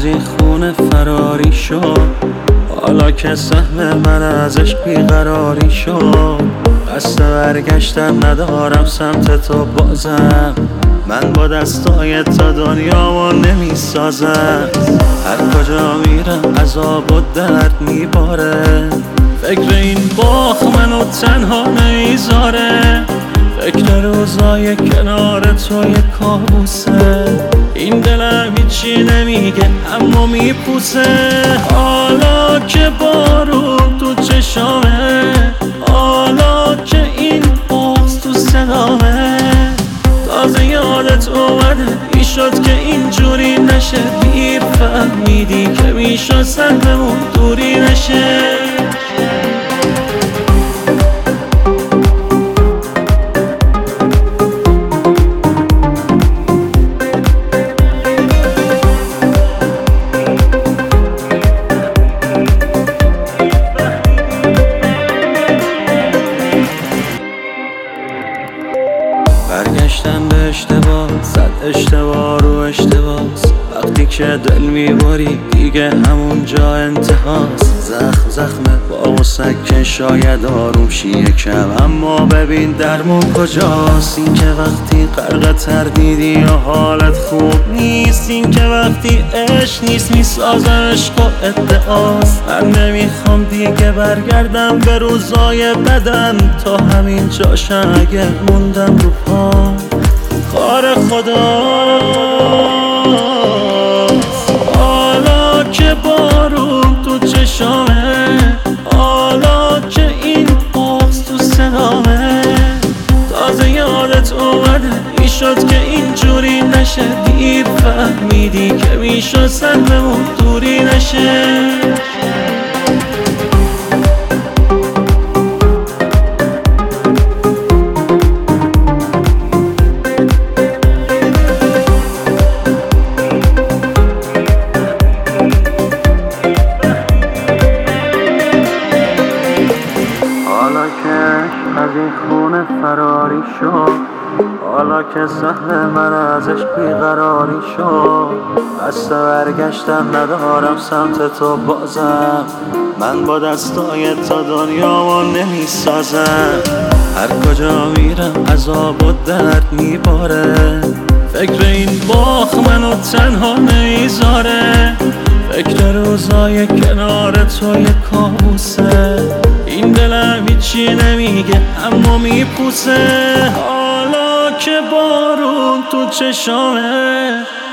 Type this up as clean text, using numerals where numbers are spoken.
از این خونه فراری شد، حالا که سهم من ازش بیقراری شد. قصد برگشتن ندارم سمت تو بازم، من با دستای تا دنیامو نمی سازم. هر کجا میرم عذاب و درد میباره، فکر این باخ منو تنها نمیذاره. فکر روزای کنار تو یه کابوسه، این دلم هیچی نمیگه اما میپوسه. حالا که بارون تو چشامه، حالا که این بغض تو صدامه، تازه یادت اومده ای شد که اینجوری نشه. دیر فهمیدی که میشد سهممون دوری نشه. برگشتن به اشتباه، زد اشتباه رو اشتباس. وقتی که دل میباری دیگه همون جا انتهاست. زخمه با مسکن شاید آروم شی یکم، اما ببین درمون کجاست. این که وقتی غرق تردیدی یا حالت خوب نیست، این که وقتی عشق نیست میسازه عشق و ادعاست. من نمیخوام دیگه برگردم به روزای بدم، تا همین جاشم اگه موندم رو پام کار خداست. حالا که بارون تو چشامه، حالا که این بغض تو صدامه، تازه یادت اومده ای شد که اینجوری نشه. دیر فهمیدی که میشد سهممون دوری نشه. حالا که از این خونه فراری شد، حالا که سهم من ازش بیقراری شد. قصد برگشتن ندارم سمت تو بازم، من با دستای تا دنیامو نمی سازم. هر کجا میرم عذاب و درد میباره، فکر این باخ منو تنها نمیذاره. فکر روزای کنار تو یه کابوسه، این دلم هیچی نمیگه اما میپوسه. حالا که بارون تو چشامه،